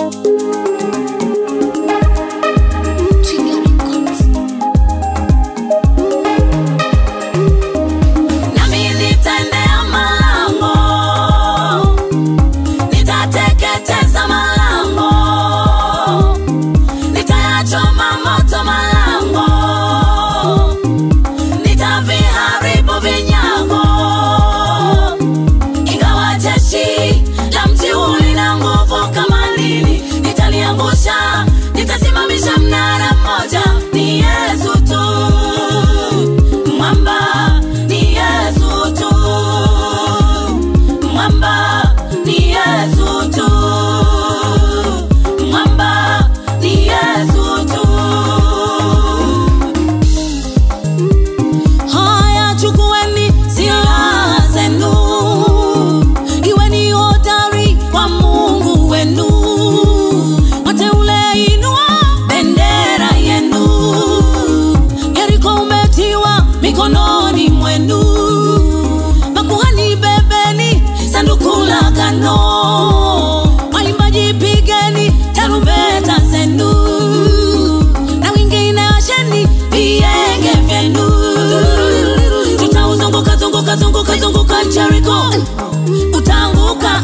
Nitasimamisha mnara mmoja, ni Yesu tu. Mwamba ni Yesu tu. Mwamba ni Yesu tu. Mwamba ni Yesu tu. Haya, chukueni silaha zenu, iweni hodari kwa Mungu wenu. Mikononi mwenu, makuhani bebeni sanduku la agano, waimbaji pigeni tarumbeta zenu, na wengine washeni vienge vyenu. Tutauzunguka zunguka zunguka zunguka Jericho, utaanguka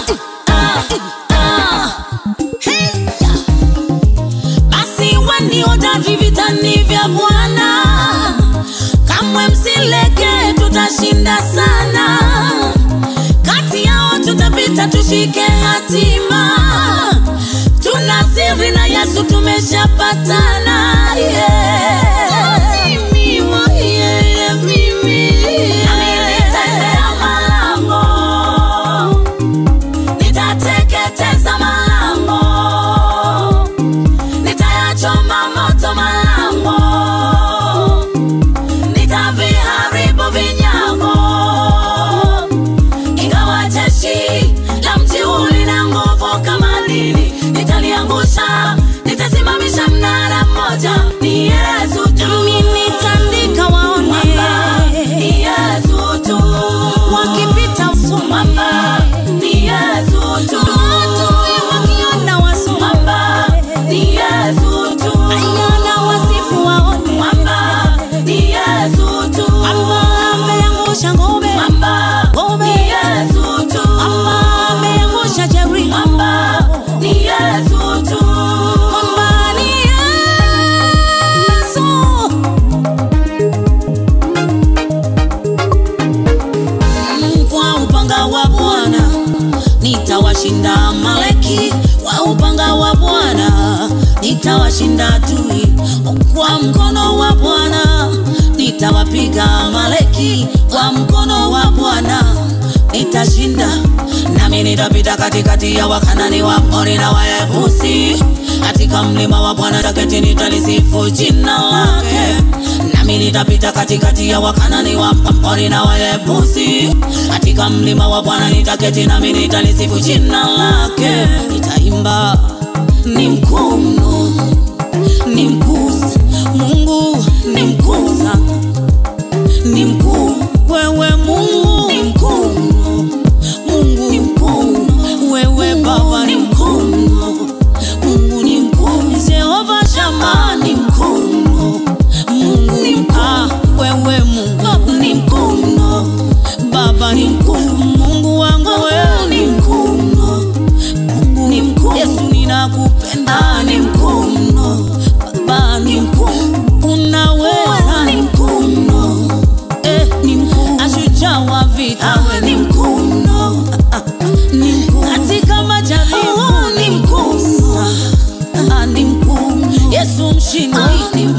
Basi weni hodari vitani vya Bwana, kamwe msileke, tutashinda sana. Kati yao tutapita, tushike hatima. Tuna siri na Yesu, tumeshapatana. Nitaendea malango, nitateketeza malango, nitayachoma moto malango, nitaviharibu vinyago. Ingawa jeshi la mji lina nguvu kama nini, nitaliangusha, nitasimamisha mnara mmoja, ni Yesu tu. Nitandika waone, mwamba ni Yesu tu. Wakipita usoni, mwamba ni Yesu tu. Wakiona wasu, mwamba ni Yesu tu. Ayana wasifu waone, mwamba ni Yesu tu. Ameangusha ngome, mwamba ni Yesu tu. Ameangusha Jericho, mwamba ni Yesu tu. Mwamba ni Yesu. Kwa upanga wa Bwana nitawashinda Amaleki, kwa upanga wa Bwana nitawashinda adui. Kwa mkono wa Bwana nitawapiga Amaleki, kwa mkono wa Bwana nitashinda. Nami nitapita katikati ya Wakanani, Waamori na Wayebusi. Katika mlima wa Bwana nitaketi, nitalisifu jina lake. Nami nitapita katikati ya Wakanani, Waamori na Wayebusi. Katika mlima wa Bwana nitaketi, nami nitalisifu jina lake. Nitaimba, ni mkuu mno, ni mkuu Mungu, ni mkuu sana, ni mkuu wewe Mungu, ni mkuu Mungu, ni mkuu wewe Baba, ni mkuu Mungu, ni mkuu Jehova Shama, ni mkuu Mungu, ni mkuu wewe Mungu, ni mkuu Baba, ni mkuu Mungu wangu, wewe ni mkuu Mungu, ni mkuu Yesu, ninakupenda, ni mkuu Baba, ni mkuu, unaweza, ni mkuu ni mkuu ashujaa wa vita, ni mkuu ni mkuu katika majaribu, ni mkuu ni mkuu Yesu mshindi, ni